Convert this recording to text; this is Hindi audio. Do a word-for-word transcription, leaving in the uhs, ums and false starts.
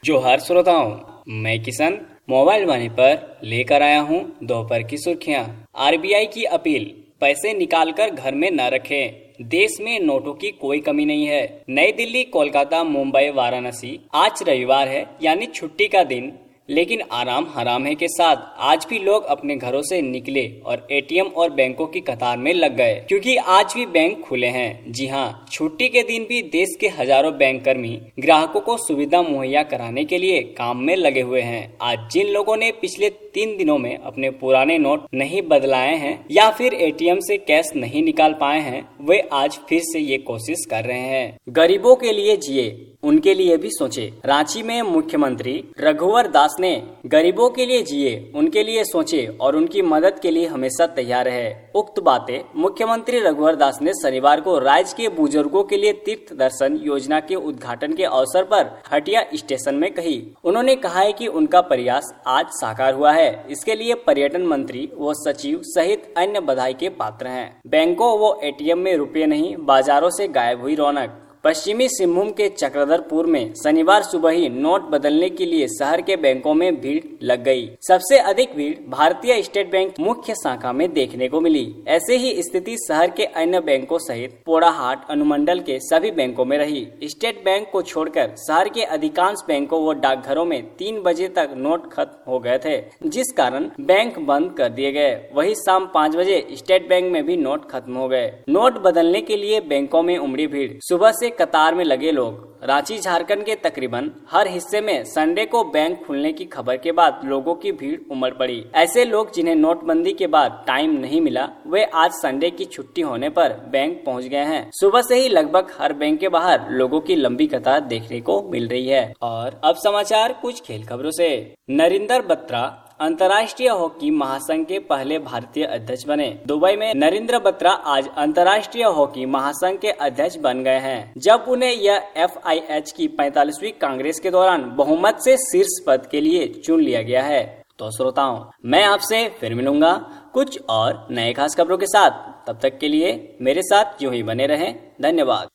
जोहार श्रोताओं, मैं किशन मोबाइल वाणी पर लेकर आया हूं दोपहर की सुर्खियां। आरबीआई की अपील, पैसे निकालकर घर में न रखें। देश में नोटों की कोई कमी नहीं है। नई दिल्ली, कोलकाता, मुंबई, वाराणसी। आज रविवार है, यानी छुट्टी का दिन, लेकिन आराम हराम है के साथ आज भी लोग अपने घरों से निकले और एटीएम और बैंकों की कतार में लग गए, क्योंकि आज भी बैंक खुले हैं। जी हाँ, छुट्टी के दिन भी देश के हजारों बैंक कर्मी ग्राहकों को सुविधा मुहैया कराने के लिए काम में लगे हुए हैं। आज जिन लोगों ने पिछले तीन दिनों में अपने पुराने नोट नहीं बदलाए हैं या फिर एटीएम से कैश नहीं निकाल पाए हैं, वे आज फिर से ये कोशिश कर रहे हैं। गरीबों के लिए जिए, उनके लिए भी सोचे। रांची में मुख्यमंत्री रघुवर दास ने गरीबों के लिए जिए, उनके लिए सोचे और उनकी मदद के लिए हमेशा तैयार है। उक्त बातें मुख्यमंत्री रघुवर दास ने शनिवार को राज्य के बुजुर्गों के लिए तीर्थ दर्शन योजना के उद्घाटन के अवसर पर हटिया स्टेशन में कही। उन्होंने कहा है कि उनका प्रयास आज साकार हुआ है। इसके लिए पर्यटन मंत्री व सचिव सहित अन्य बधाई के पात्र हैं। बैंकों व एटीएम में रुपये नहीं, बाजारों से गायब हुई रौनक। पश्चिमी सिंहभूम के चक्रधरपुर में शनिवार सुबह ही नोट बदलने के लिए शहर के बैंकों में भीड़ लग गई। सबसे अधिक भीड़ भारतीय स्टेट बैंक मुख्य शाखा में देखने को मिली। ऐसे ही स्थिति शहर के अन्य बैंकों सहित पोड़ाहाट अनुमंडल के सभी बैंकों में रही। स्टेट बैंक को छोड़कर शहर के अधिकांश बैंकों व डाकघरों में तीन बजे तक नोट खत्म हो गए थे, जिस कारण बैंक बंद कर दिए गए। वही शाम पाँच बजे स्टेट बैंक में भी नोट खत्म हो गए। नोट बदलने के लिए बैंकों में उमड़ी भीड़। सुबह से कतार में लगे लोग। रांची, झारखंड के तकरीबन हर हिस्से में संडे को बैंक खुलने की खबर के बाद लोगों की भीड़ उमड़ पड़ी। ऐसे लोग जिन्हें नोटबंदी के बाद टाइम नहीं मिला, वे आज संडे की छुट्टी होने पर बैंक पहुंच गए हैं। सुबह से ही लगभग हर बैंक के बाहर लोगों की लंबी कतार देखने को मिल रही है। और अब समाचार कुछ खेल खबरों से। नरेंद्र बत्रा अंतर्राष्ट्रीय हॉकी महासंघ के पहले भारतीय अध्यक्ष बने। दुबई में नरेंद्र बत्रा आज अंतर्राष्ट्रीय हॉकी महासंघ के अध्यक्ष बन गए हैं, जब उन्हें यह एफ आई एच की पैंतालीसवीं कांग्रेस के दौरान बहुमत से शीर्ष पद के लिए चुन लिया गया है। तो श्रोताओं, मैं आपसे फिर मिलूंगा कुछ और नए खास खबरों के साथ। तब तक के लिए मेरे साथ यूं ही बने रहें। धन्यवाद।